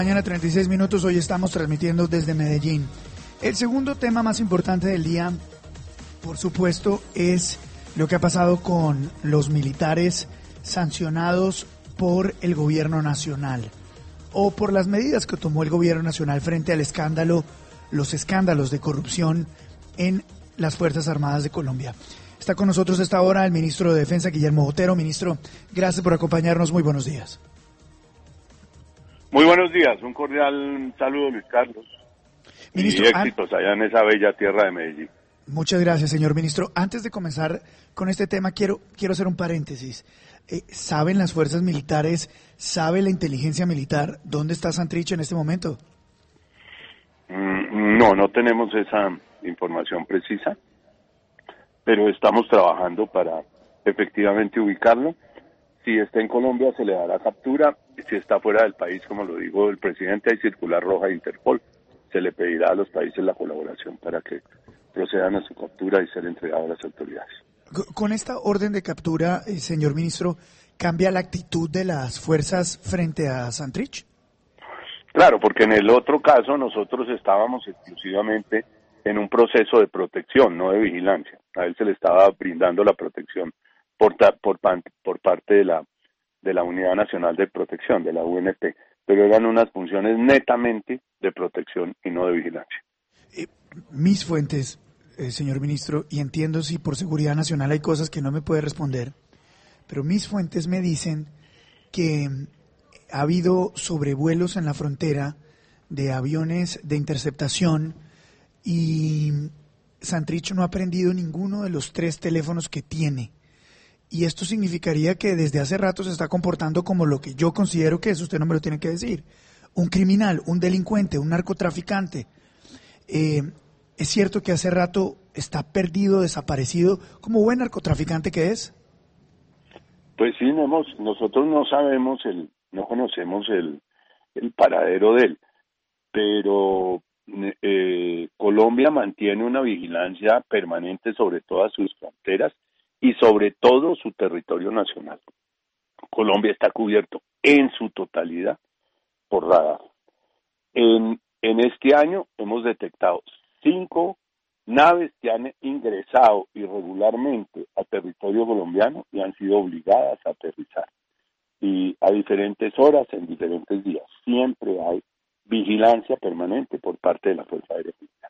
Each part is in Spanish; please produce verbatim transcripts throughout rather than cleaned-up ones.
Mañana treinta y seis minutos, hoy estamos transmitiendo desde Medellín. El segundo tema más importante del día, por supuesto, es lo que ha pasado con los militares sancionados por el gobierno nacional o por las medidas que tomó el gobierno nacional frente al escándalo, los escándalos de corrupción en las Fuerzas Armadas de Colombia. Está con nosotros a esta hora el ministro de Defensa, Guillermo Botero. Ministro, gracias por acompañarnos. Muy buenos días. Muy buenos días, un cordial saludo, Luis Carlos. Ministro, y éxitos an... allá en esa bella tierra de Medellín. Muchas gracias, señor ministro. Antes de comenzar con este tema, quiero quiero hacer un paréntesis. Eh, ¿Saben las fuerzas militares, sabe la inteligencia militar dónde está Santrich en este momento? Mm, no, no tenemos esa información precisa, pero estamos trabajando para efectivamente ubicarlo. Si está en Colombia se le dará captura, si está fuera del país, como lo dijo el presidente, hay circular roja de Interpol, se le pedirá a los países la colaboración para que procedan a su captura y ser entregado a las autoridades. Con esta orden de captura, eh, señor ministro, ¿cambia la actitud de las fuerzas frente a Santrich? Claro, porque en el otro caso nosotros estábamos exclusivamente en un proceso de protección, no de vigilancia. A él se le estaba brindando la protección por, por, por parte de la de la Unidad Nacional de Protección, de la U N P, pero eran unas funciones netamente de protección y no de vigilancia. Eh, mis fuentes, eh, señor ministro, y entiendo si por seguridad nacional hay cosas que no me puede responder, pero mis fuentes me dicen que ha habido sobrevuelos en la frontera de aviones de interceptación y Santrich no ha prendido ninguno de los tres teléfonos que tiene. Y esto significaría que desde hace rato se está comportando como lo que yo considero que es, usted no me lo tiene que decir, un criminal, un delincuente, un narcotraficante. Eh, ¿Es cierto que hace rato está perdido, desaparecido, como buen narcotraficante que es? Pues sí, no hemos, nosotros no sabemos, el, no conocemos el, el paradero de él, pero eh, Colombia mantiene una vigilancia permanente sobre todas sus fronteras y sobre todo su territorio nacional. Colombia está cubierto en su totalidad por radar. En, en este año hemos detectado cinco naves que han ingresado irregularmente a territorio colombiano y han sido obligadas a aterrizar. Y a diferentes horas, en diferentes días. Siempre hay vigilancia permanente por parte de la Fuerza Aérea Militar.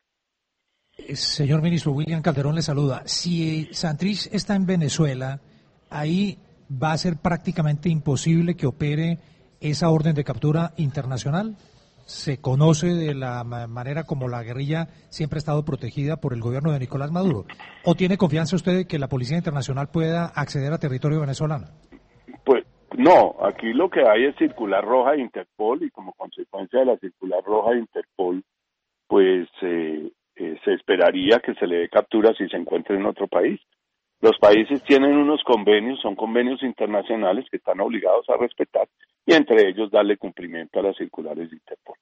Señor ministro, William Calderón le saluda. Si Santrich está en Venezuela, ahí va a ser prácticamente imposible que opere esa orden de captura internacional. ¿Se conoce de la manera como la guerrilla siempre ha estado protegida por el gobierno de Nicolás Maduro? ¿O tiene confianza usted de que la Policía Internacional pueda acceder a territorio venezolano? Pues no, aquí lo que hay es circular roja de Interpol y como consecuencia de la circular roja de Interpol, pues eh, eh, se esperaría que se le dé captura si se encuentra en otro país. Los países tienen unos convenios, son convenios internacionales que están obligados a respetar y entre ellos darle cumplimiento a las circulares de Interpol.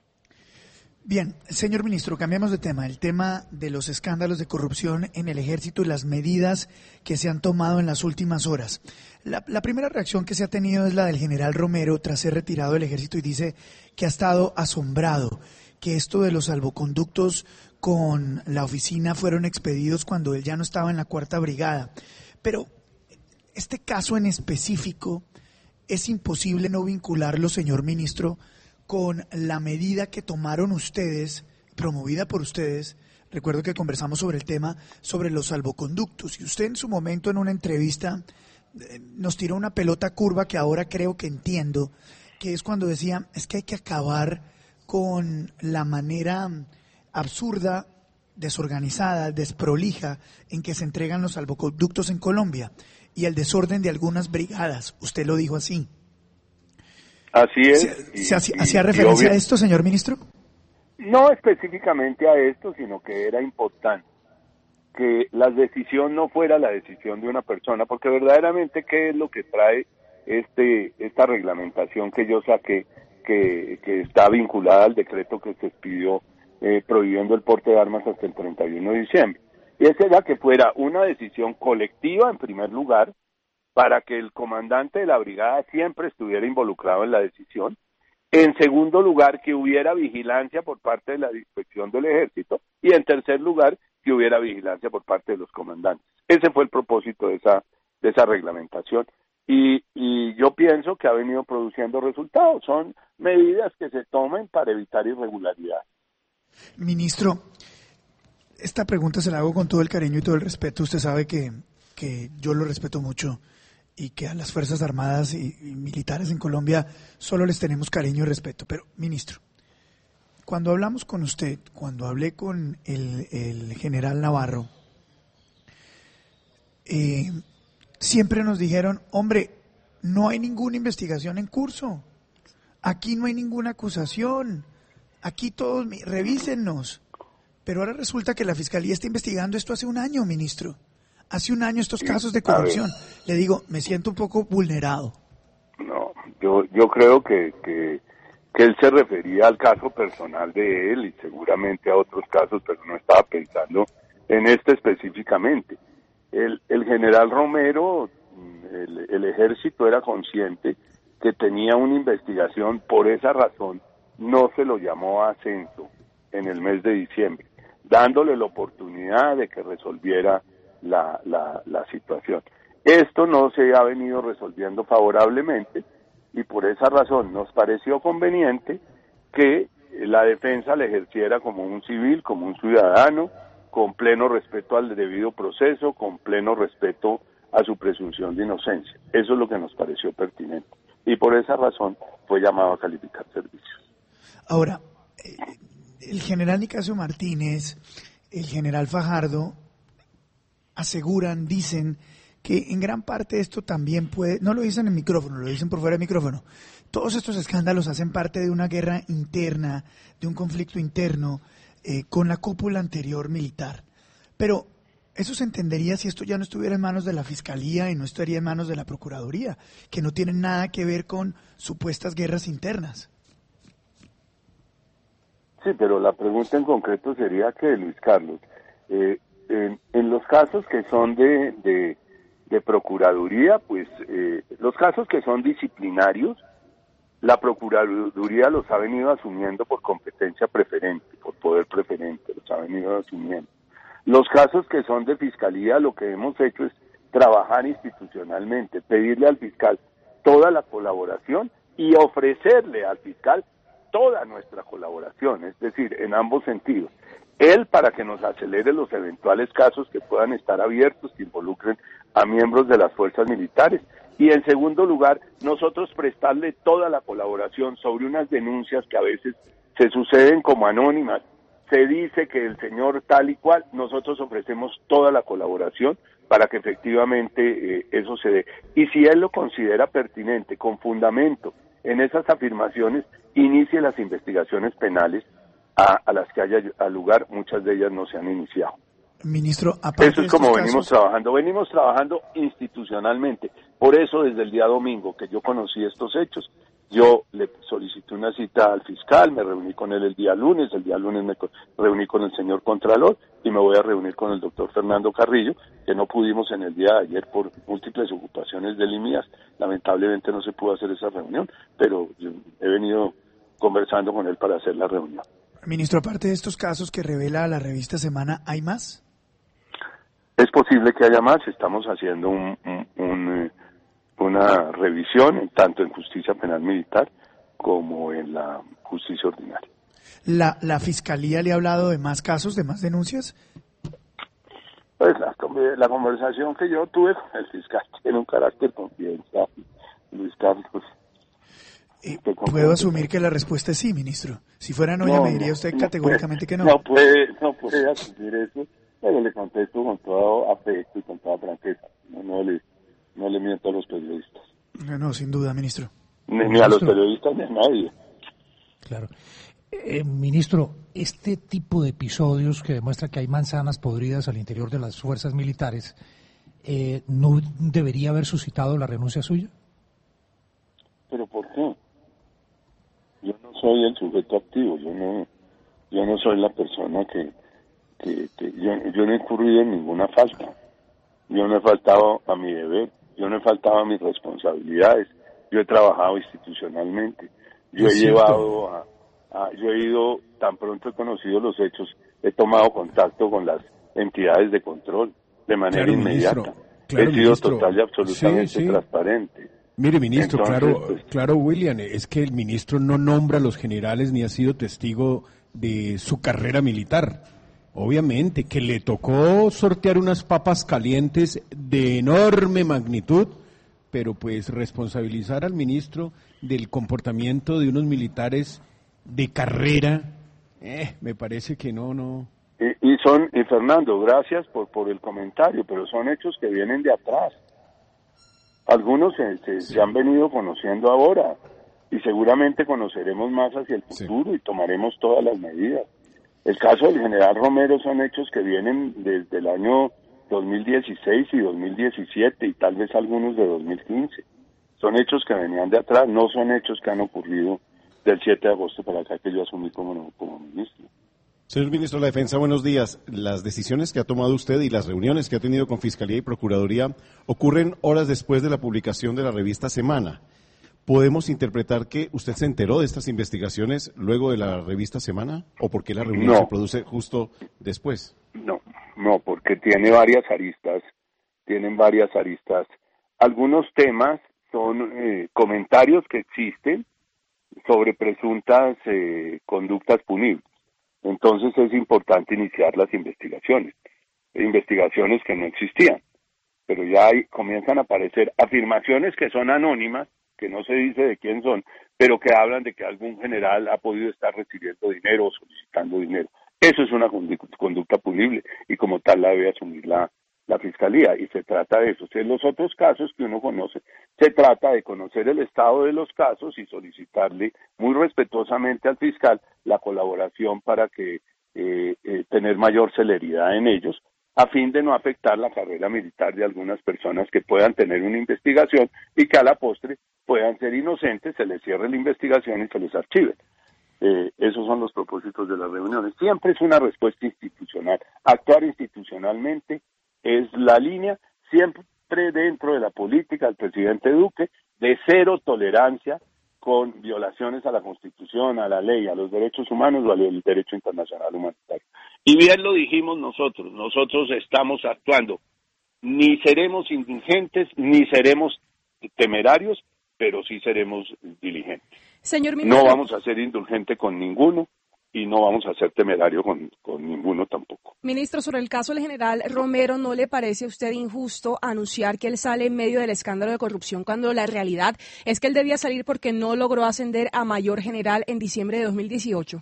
Bien, señor ministro, cambiamos de tema. El tema de los escándalos de corrupción en el ejército y las medidas que se han tomado en las últimas horas. La, la primera reacción que se ha tenido es la del general Romero tras ser retirado del ejército y dice que ha estado asombrado, que esto de los salvoconductos con la oficina fueron expedidos cuando él ya no estaba en la cuarta brigada. Pero este caso en específico, es imposible no vincularlo, señor ministro, con la medida que tomaron ustedes, promovida por ustedes. Recuerdo que conversamos sobre el tema, sobre los salvoconductos, y usted en su momento en una entrevista eh, nos tiró una pelota curva que ahora creo que entiendo, que es cuando decía, es que hay que acabar con la manera absurda, desorganizada, desprolija en que se entregan los salvoconductos en Colombia y el desorden de algunas brigadas. Usted lo dijo así. Así es. ¿Se, y, se hacía, y, ¿hacía referencia a esto, señor ministro? No específicamente a esto, sino que era importante que la decisión no fuera la decisión de una persona, porque verdaderamente qué es lo que trae este esta reglamentación que yo saqué, que, que está vinculada al decreto que se expidió eh, prohibiendo el porte de armas hasta el treinta y uno de diciembre. Y esa era que fuera una decisión colectiva en primer lugar, para que el comandante de la brigada siempre estuviera involucrado en la decisión En segundo lugar, que hubiera vigilancia por parte de la inspección del ejército. Y en tercer lugar, que hubiera vigilancia por parte de los comandantes. Ese fue el propósito de esa, de esa reglamentación. Y, y yo pienso que ha venido produciendo resultados. Son medidas que se toman para evitar irregularidades. Ministro, esta pregunta se la hago con todo el cariño y todo el respeto. Usted sabe que, que yo lo respeto mucho y que a las Fuerzas Armadas y, y militares en Colombia solo les tenemos cariño y respeto. Pero, ministro, cuando hablamos con usted, cuando hablé con el, el general Navarro, eh, siempre nos dijeron, hombre, no hay ninguna investigación en curso, aquí no hay ninguna acusación, aquí todos, revísennos. Pero ahora resulta que la Fiscalía está investigando esto hace un año, ministro. Hace un año estos casos de corrupción. Le digo, me siento un poco vulnerado. No, yo yo creo que, que, que él se refería al caso personal de él y seguramente a otros casos, pero no estaba pensando en este específicamente. El, el general Romero, el, el ejército era consciente que tenía una investigación, por esa razón no se lo llamó a ascenso en el mes de diciembre, dándole la oportunidad de que resolviera la, la, la situación. Esto no se ha venido resolviendo favorablemente y por esa razón nos pareció conveniente que la defensa le ejerciera como un civil, como un ciudadano, con pleno respeto al debido proceso, con pleno respeto a su presunción de inocencia. Eso es lo que nos pareció pertinente y por esa razón fue llamado a calificar servicios. Ahora, eh, el general Nicasio Martínez, el general Fajardo, aseguran, dicen que en gran parte esto también puede, no lo dicen en micrófono, lo dicen por fuera de micrófono, todos estos escándalos hacen parte de una guerra interna, de un conflicto interno eh, con la cúpula anterior militar. Pero eso se entendería si esto ya no estuviera en manos de la Fiscalía y no estaría en manos de la Procuraduría, que no tienen nada que ver con supuestas guerras internas. Sí, pero la pregunta en concreto sería que, Luis Carlos, eh, en, en los casos que son de, de, de Procuraduría, pues eh, los casos que son disciplinarios, la Procuraduría los ha venido asumiendo por competencia preferente, por poder preferente, los ha venido asumiendo. Los casos que son de Fiscalía, lo que hemos hecho es trabajar institucionalmente, pedirle al fiscal toda la colaboración y ofrecerle al fiscal toda nuestra colaboración, es decir, en ambos sentidos. Él para que nos acelere los eventuales casos que puedan estar abiertos, que involucren a miembros de las fuerzas militares. Y en segundo lugar, nosotros prestarle toda la colaboración sobre unas denuncias que a veces se suceden como anónimas. Se dice que el señor tal y cual, nosotros ofrecemos toda la colaboración para que efectivamente eh, eso se dé. Y si él lo considera pertinente, con fundamento en esas afirmaciones, inicie las investigaciones penales a, a las que haya lugar, muchas de ellas no se han iniciado. Ministro, aparte eso es como casos... venimos trabajando, venimos trabajando institucionalmente. Por eso desde el día domingo que yo conocí estos hechos, yo le solicité una cita al fiscal, me reuní con él el día lunes, el día lunes me reuní con el señor Contralor y me voy a reunir con el doctor Fernando Carrillo, que no pudimos en el día de ayer por múltiples ocupaciones de él y mías. Lamentablemente no se pudo hacer esa reunión, pero yo he venido conversando con él para hacer la reunión. Ministro, aparte de estos casos que revela la revista Semana, ¿hay más? Es posible que haya más, estamos haciendo un, un, un, una revisión tanto en justicia penal militar como en la justicia ordinaria. ¿La, la Fiscalía le ha hablado de más casos, de más denuncias? Pues la, la conversación que yo tuve con el fiscal tiene un carácter confidencial, Luis Carlos. Eh, ¿Puedo asumir que la respuesta es sí, ministro? Si fuera no, no ya me diría usted no categóricamente puede, que no. No puede, no puede asumir eso, pero le contesto con todo afecto y con toda franqueza. No, no, le, no le miento a los periodistas. No, no, sin duda, ministro. Ni, ni a los periodistas ni a nadie. Claro. Eh, ministro, este tipo de episodios que demuestra que hay manzanas podridas al interior de las fuerzas militares, eh, ¿no debería haber suscitado la renuncia suya? ¿Pero por qué? Yo no soy el sujeto activo, yo no yo no soy la persona que, que, que yo, yo no he incurrido en ninguna falta, yo no he faltado a mi deber, yo no he faltado a mis responsabilidades, yo he trabajado institucionalmente, Yo es he cierto. llevado, a, a, yo he ido, tan pronto he conocido los hechos, he tomado contacto con las entidades de control de manera Claro, inmediata. ministro. Claro, he sido ministro. total y absolutamente Sí, sí. transparente. Mire, ministro, Entonces, claro, pues, claro, William, es que el ministro no nombra a los generales ni ha sido testigo de su carrera militar. Obviamente, que le tocó sortear unas papas calientes de enorme magnitud, pero pues responsabilizar al ministro del comportamiento de unos militares de carrera, eh, me parece que no, no. Y, y son, y Fernando, gracias por, por el comentario, pero son hechos que vienen de atrás. Algunos se, se, Sí. se han venido conociendo ahora y seguramente conoceremos más hacia el futuro Sí. y tomaremos todas las medidas. El caso del general Romero son hechos que vienen desde el año dos mil dieciséis y dos mil diecisiete y tal vez algunos de dos mil quince. Son hechos que venían de atrás, no son hechos que han ocurrido del siete de agosto para acá que yo asumí como, como ministro. Señor Ministro de la Defensa, buenos días. Las decisiones que ha tomado usted y las reuniones que ha tenido con Fiscalía y Procuraduría ocurren horas después de la publicación de la revista Semana. ¿Podemos interpretar que usted se enteró de estas investigaciones luego de la revista Semana? ¿O por qué la reunión No. se produce justo después? No, no, porque tiene varias aristas, tienen varias aristas. Algunos temas son eh, comentarios que existen sobre presuntas eh, conductas punibles. Entonces es importante iniciar las investigaciones, investigaciones que no existían, pero ya hay, comienzan a aparecer afirmaciones que son anónimas, que no se dice de quién son, pero que hablan de que algún general ha podido estar recibiendo dinero o solicitando dinero. Eso es una conducta punible y como tal la debe asumir la, la Fiscalía y se trata de eso. En los otros casos que uno conoce, se trata de conocer el estado de los casos y solicitarle muy respetuosamente al fiscal la colaboración para que eh, eh, tener mayor celeridad en ellos, a fin de no afectar la carrera militar de algunas personas que puedan tener una investigación y que a la postre puedan ser inocentes, se les cierre la investigación y se les archive. Eh, esos son los propósitos de las reuniones. Siempre es una respuesta institucional. Actuar institucionalmente es la línea, siempre dentro de la política del presidente Duque, de cero tolerancia con violaciones a la Constitución, a la ley, a los derechos humanos o al derecho internacional humanitario. Y bien lo dijimos nosotros, nosotros estamos actuando, ni seremos indulgentes, ni seremos temerarios, pero sí seremos diligentes. Señor ministro, no vamos a ser indulgentes con ninguno y no vamos a ser temerarios con, con ninguno tampoco. Ministro, sobre el caso del general Romero, ¿no le parece a usted injusto anunciar que él sale en medio del escándalo de corrupción cuando la realidad es que él debía salir porque no logró ascender a mayor general en diciembre de dos mil dieciocho?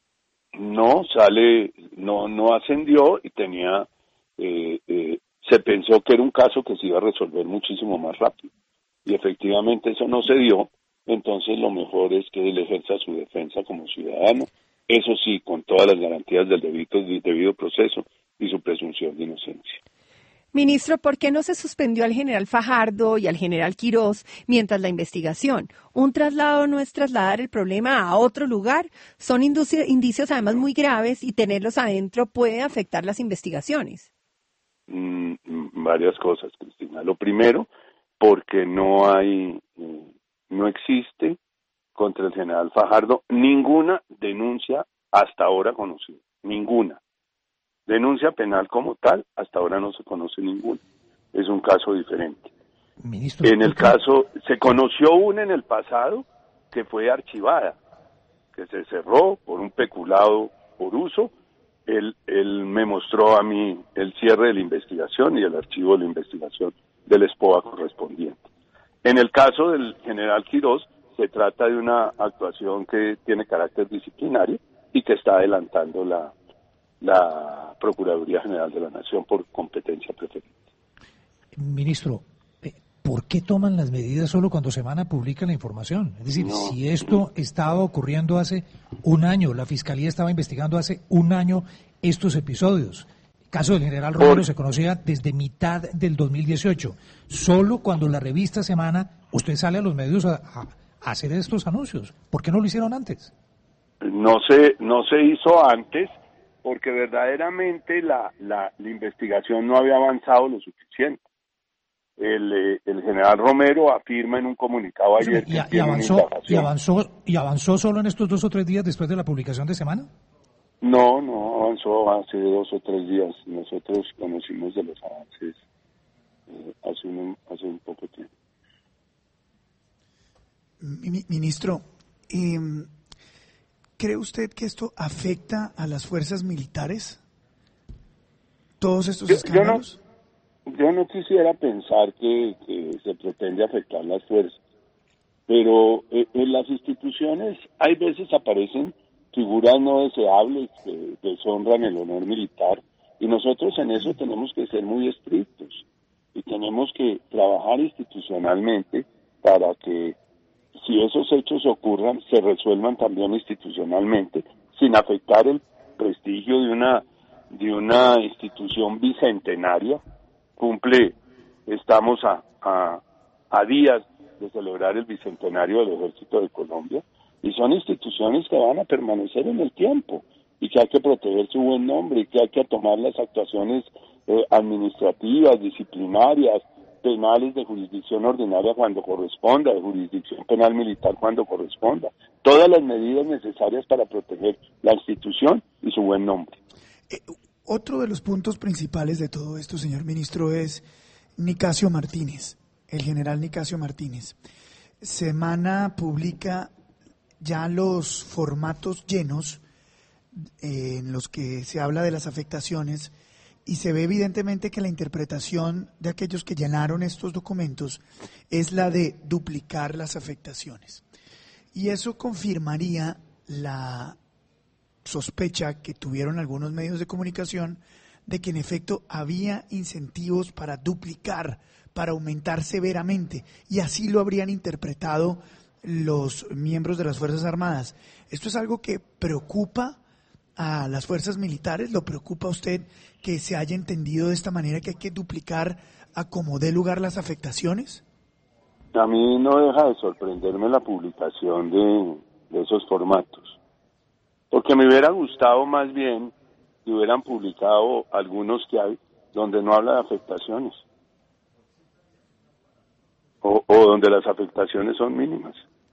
No, sale, no, no ascendió y tenía, eh, eh, se pensó que era un caso que se iba a resolver muchísimo más rápido. Y efectivamente eso no se dio, entonces lo mejor es que él ejerza su defensa como ciudadano, eso sí, con todas las garantías del debido, del debido proceso y su presunción de inocencia. Ministro, ¿por qué no se suspendió al general Fajardo y al general Quirós mientras la investigación? Un traslado no es trasladar el problema a otro lugar, son indicios, indicios además muy graves y tenerlos adentro puede afectar las investigaciones. Mm, varias cosas, Cristina. Lo primero, porque no hay, no existe contra el general Fajardo ninguna denuncia hasta ahora conocida, ninguna. Denuncia penal como tal, hasta ahora no se conoce ninguna. Es un caso diferente. Ministro, en el caso, se conoció una en el pasado que fue archivada, que se cerró por un peculado por uso. Él, él me mostró a mí el cierre de la investigación y el archivo de la investigación del S P O A correspondiente. En el caso del general Quirós, se trata de una actuación que tiene carácter disciplinario y que está adelantando la, la Procuraduría General de la Nación por competencia preferente. Ministro, ¿por qué toman las medidas solo cuando Semana publica la información? Es decir, No. si esto estaba ocurriendo hace un año, la Fiscalía estaba investigando hace un año estos episodios. El caso del general Romero Por... se conocía desde mitad del dos mil dieciocho. Solo cuando la revista Semana, usted sale a los medios a, a, a hacer estos anuncios. ¿Por qué no lo hicieron antes? No se, no se hizo antes porque verdaderamente la, la, la investigación no había avanzado lo suficiente. el, eh, el general Romero afirma en un comunicado ayer y, que y, tiene avanzó, una y indagación. avanzó y avanzó solo en estos dos o tres días después de la publicación de semana. No, no, avanzó hace dos o tres días. Nosotros conocimos de los avances eh, hace, un, hace un poco tiempo. Mi, ministro, eh, ¿cree usted que esto afecta a las fuerzas militares? ¿Todos estos Yo, escándalos? Yo no, yo no quisiera pensar que, que se pretende afectar las fuerzas, pero eh, en las instituciones hay veces aparecen figuras no deseables que deshonran el honor militar, y nosotros en eso tenemos que ser muy estrictos y tenemos que trabajar institucionalmente para que, si esos hechos ocurran, se resuelvan también institucionalmente sin afectar el prestigio de una de una institución bicentenaria. Cumple, estamos a, a, a días de celebrar el bicentenario del Ejército de Colombia, y son instituciones que van a permanecer en el tiempo y que hay que proteger su buen nombre y que hay que tomar las actuaciones eh, administrativas, disciplinarias, penales de jurisdicción ordinaria cuando corresponda, de jurisdicción penal militar cuando corresponda. Todas las medidas necesarias para proteger la institución y su buen nombre. Eh, otro de los puntos principales de todo esto, señor ministro, es Nicasio Martínez, el general Nicasio Martínez. Semana publica ya los formatos llenos eh, en los que se habla de las afectaciones, y se ve evidentemente que la interpretación de aquellos que llenaron estos documentos es la de duplicar las afectaciones. Y eso confirmaría la sospecha que tuvieron algunos medios de comunicación de que en efecto había incentivos para duplicar, para aumentar severamente, y así lo habrían interpretado los miembros de las Fuerzas Armadas. ¿Esto es algo que preocupa a las fuerzas militares? ¿Lo preocupa a usted que se haya entendido de esta manera que hay que duplicar a como dé lugar las afectaciones? A mí no deja de sorprenderme la publicación de, de esos formatos, porque me hubiera gustado más bien que hubieran publicado algunos que hay donde no habla de afectaciones, o, o donde las afectaciones son mínimas,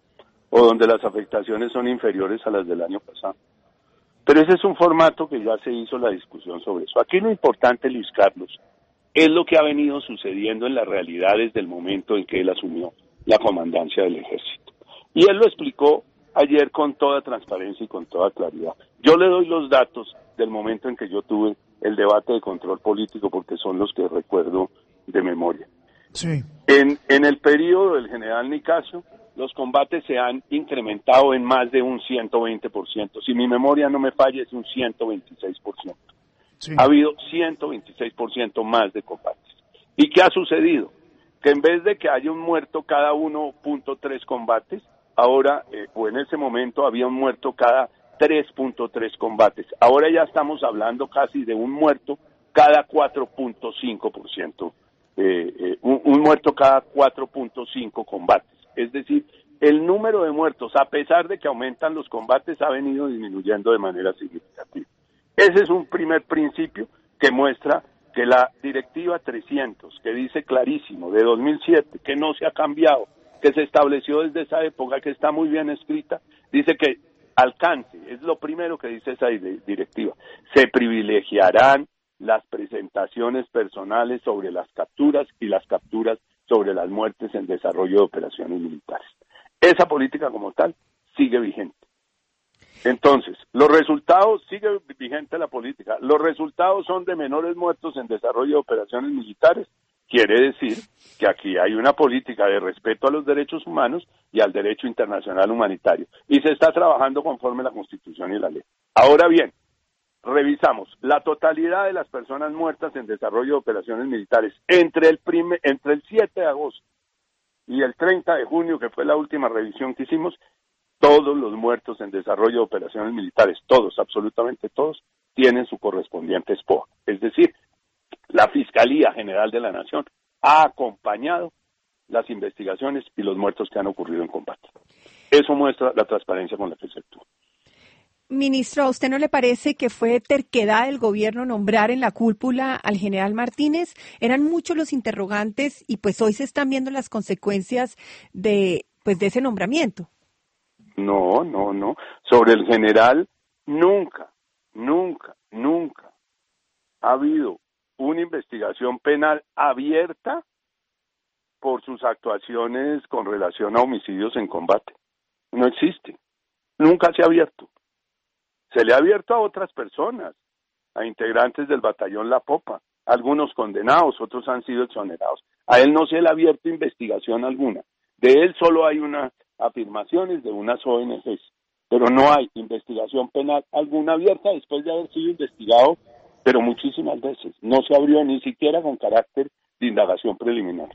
o donde las afectaciones son inferiores a las del año pasado. Pero ese es un formato que ya se hizo la discusión sobre eso. Aquí lo importante, Luis Carlos, es lo que ha venido sucediendo en la realidad desde el momento en que él asumió la comandancia del Ejército. Y él lo explicó ayer con toda transparencia y con toda claridad. Yo le doy los datos del momento en que yo tuve el debate de control político, porque son los que recuerdo de memoria. Sí. En, en el periodo del general Nicasio, los combates se han incrementado en más de un ciento veinte por ciento. Si mi memoria no me falla, es un ciento veintiséis por ciento. Sí. Ha habido ciento veintiséis por ciento más de combates. ¿Y qué ha sucedido? Que en vez de que haya un muerto cada uno punto tres combates, ahora, eh, o en ese momento, había un muerto cada tres punto tres combates. Ahora ya estamos hablando casi de un muerto cada cuatro punto cinco por ciento. Eh, eh, un, un muerto cada cuatro punto cinco combates. Es decir, el número de muertos, a pesar de que aumentan los combates, ha venido disminuyendo de manera significativa. Ese es un primer principio que muestra que la Directiva trescientos, que dice clarísimo, de dos mil siete, que no se ha cambiado, que se estableció desde esa época, que está muy bien escrita, dice que alcance, es lo primero que dice esa directiva, se privilegiarán las presentaciones personales sobre las capturas y las capturas sobre las muertes en desarrollo de operaciones militares. Esa política como tal sigue vigente. Entonces, los resultados, sigue vigente la política, los resultados son de menores muertos en desarrollo de operaciones militares. Quiere decir que aquí hay una política de respeto a los derechos humanos y al derecho internacional humanitario, y se está trabajando conforme a la Constitución y la ley. Ahora bien, revisamos la totalidad de las personas muertas en desarrollo de operaciones militares entre el prime, entre el siete de agosto y el treinta de junio, que fue la última revisión que hicimos. Todos los muertos en desarrollo de operaciones militares, todos, absolutamente todos, tienen su correspondiente S P O A. Es decir, la Fiscalía General de la Nación ha acompañado las investigaciones y los muertos que han ocurrido en combate. Eso muestra la transparencia con la que se actúa. Ministro, ¿a usted no le parece que fue terquedad del gobierno nombrar en la cúpula al general Martínez? Eran muchos los interrogantes y pues hoy se están viendo las consecuencias de, pues, de ese nombramiento. No, no, no. Sobre el general, nunca, nunca, nunca ha habido una investigación penal abierta por sus actuaciones con relación a homicidios en combate. No existe. Nunca se ha abierto. Se le ha abierto a otras personas, a integrantes del batallón La Popa, algunos condenados, otros han sido exonerados. A él no se le ha abierto investigación alguna. De él solo hay unas afirmaciones de unas O N Ges, pero no hay investigación penal alguna abierta después de haber sido investigado, pero muchísimas veces. No se abrió ni siquiera con carácter de indagación preliminar.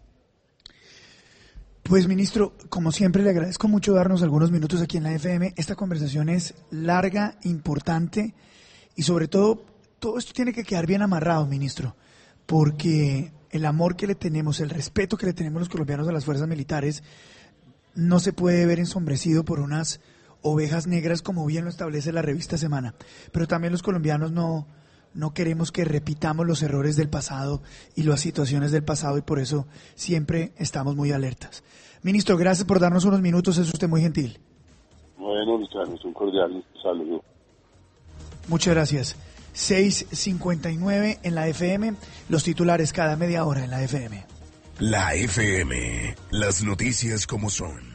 Pues, ministro, como siempre, le agradezco mucho darnos algunos minutos aquí en la F M. Esta conversación es larga, importante y, sobre todo, todo esto tiene que quedar bien amarrado, ministro, porque el amor que le tenemos, el respeto que le tenemos los colombianos a las fuerzas militares no se puede ver ensombrecido por unas ovejas negras, como bien lo establece la revista Semana. Pero también los colombianos no... No queremos que repitamos los errores del pasado y las situaciones del pasado y por eso siempre estamos muy alertas. Ministro, gracias por darnos unos minutos, es usted muy gentil. Bueno, Luciano, un cordial saludo. Muchas gracias. seis cincuenta y nueve en la F M, los titulares cada media hora en la F M. La F M, las noticias como son.